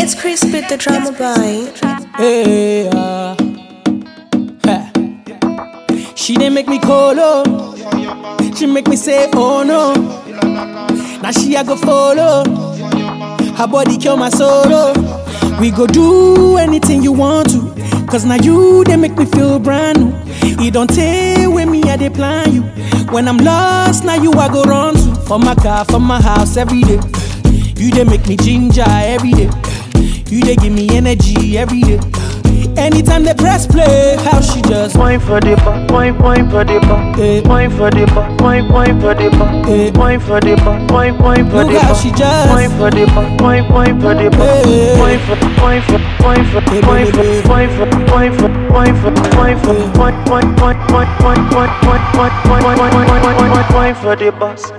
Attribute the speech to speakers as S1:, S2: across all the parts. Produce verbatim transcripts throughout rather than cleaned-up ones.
S1: It's Chris with the drama boy.
S2: Hey, uh, ha. She didn't make me colo. She make me say, oh no. Now she a go follow. Her body kill my soul. We go do anything you want to. Cause now you, they make me feel brand new. It don't take with me, I they plan you. When I'm lost, now you I go run to. For my car, for my house, every day. You they make me ginger every day. You they give me energy every day. Anytime they press play, how she just
S3: wine for the bar, wine, wine for the bar,
S2: hey.
S3: Wine for the bar, wine, wine for the bar,
S2: hey.
S3: Wine for the bar, wine, wine for the bar.
S2: Look how she just
S3: wine for the bar, wine, wine for the bar,
S2: hey.
S3: Wine for, wine for, wine for,
S2: hey,
S3: wine for,
S2: hey,
S3: wine for, wine for, wine for, wine for, wine, wine, wine, wine, wine, wine, wine, wine, wine, wine, wine, wine, wine for the boss.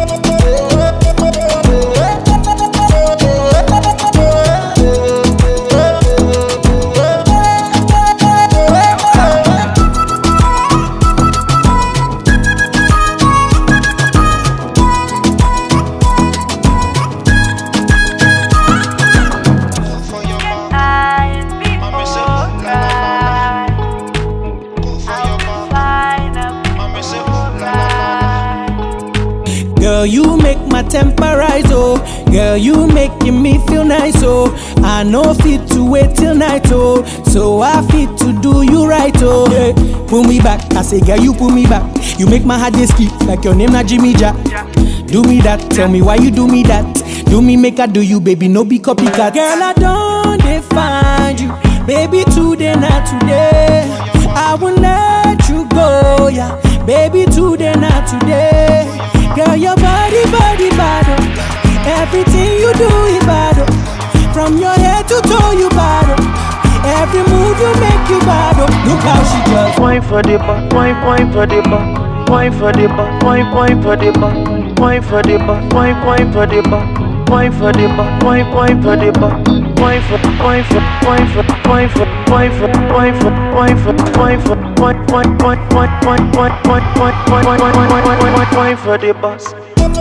S2: Girl, you make my temper rise, oh. Girl, you making me feel nice, oh. I know fit to wait till night, oh. So I fit to do you right, oh. Yeah. Pull me back, I say, girl, you pull me back. You make my heart just skip like your name, not Jimmy Jack. Do me that, tell me why you do me that. Do me make I do you, baby, no be copycat. Girl, I don't define you, baby, today, not today. I won't let you go, yeah. Baby, today, not today. Girl, your body, body, bad. Everything you do is bad. From your head to toe, you bad. Every move you make, you bad. Look how she just
S3: wine for the bar, wine, wine for the bar, wine for the bar, wine, wine for the bar, wine for the bar, wine, wine for the bar, wine for the bar, wine, wine for the bar, wine for, wine for, wine for, wine for, wine for, wine for, wine for, wine for, wine, wine, wine, wine, wine, wine, wine, wine, wine, wine, wine, wine, wine, wine for the boss.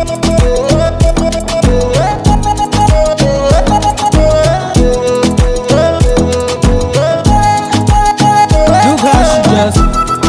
S2: Look how she just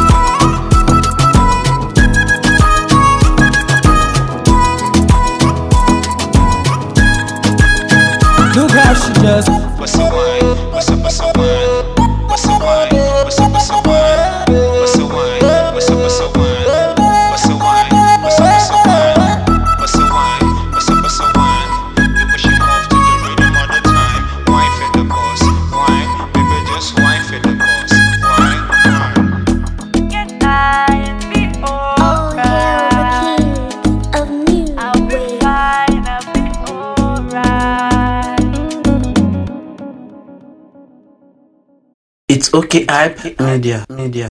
S2: Look how she just
S4: what's the wine? What's up, what's the wine? What's the wine? What's up, what's the wine? What's the wine? What's up, what's the wine? What's the wine? What's up, what's the wine? What's the wine? What's up, what's the wine? You push it off to the rhythm all the time. Wine for the boss, wine, baby, just wine for the boss, wine, wine.
S5: Get high and be alright.
S1: Oh, you're the king of music.
S5: I'll be fine, I'll be alright.
S6: It's okay, hype media, media.